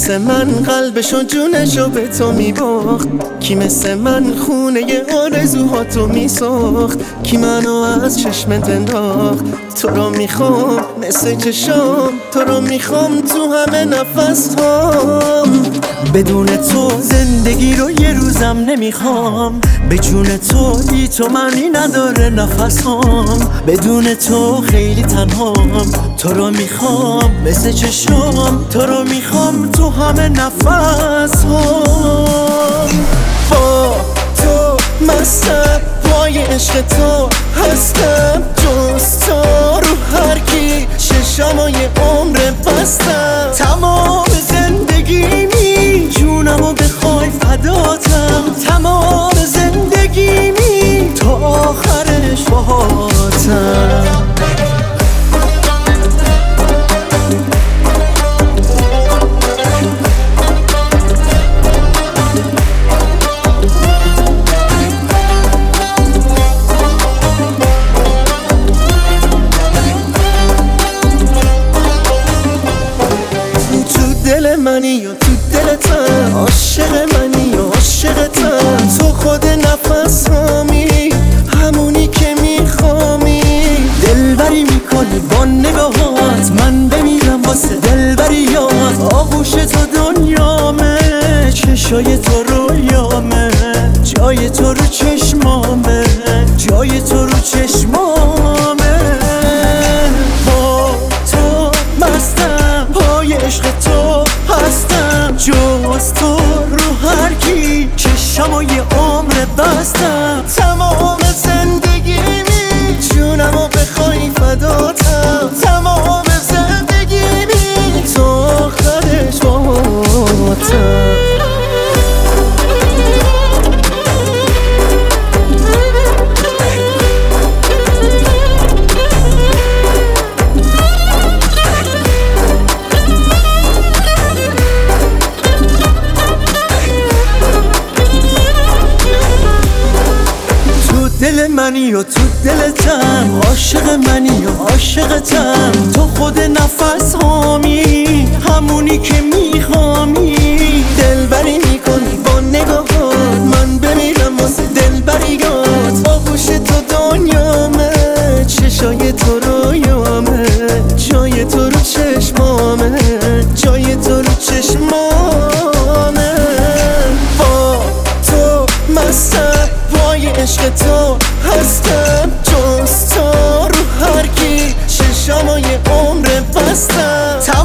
مثل من قلبشو جونشو به تو میباخت؟ کی مثل من خونه آرزوهاتو میساخت؟ کی منو از چشمت انداخت؟ تو رو میخوام مثل چشام، تو رو میخوام تو همه نفس هام. بدون تو زندگی رو یه روزم نمیخوام، به جون تو بی تو معنی نداره نفس هام. بدون تو خیلی تنهام، تو رو میخوام مثل چشام، تو رو میخوام تو همه نفس هام. با تو مستم، پای عشق تو هستم، جز تو رو هر کی چشمای عمر بستم. تمام زندگیمی جونمو بخوای فداتم، تمام زندگیمی تا آخرش باهاتم. دل منی و تو دلتم، عاشق منی و عاشقتم. تو خود نفس هامی، همونی که میخوامی. دلبری میکنی با نگاهات، من بمیرم واسه دلبریات. آغوش تو دنیامه، چشای تو رویامه، جای تو رو چشمامه، جای تو رو چشمامه. با تو مستم، پای عشق تو هستم، جز تو رو هر کی چشمای عمر بستم. تمام زندگیمی جونمو بخوای فداتم، تمام زندگیمی تا آخرش باهاتم. دل منی و تو دلتم، عاشق منی و عاشقتم. تو خود نفس هامی، همونی که میخوامی. دلبری میکنی با نگاهات، من بمیرم واسه دلبریات. آغوش تو دنیامه، چشای تو رویامه، جای تو رو چشمامه، جای تو رو چشمامه. با تو مستم، پای عشق تو هستم، جز تو رو هر کی چشمای عمر بستم.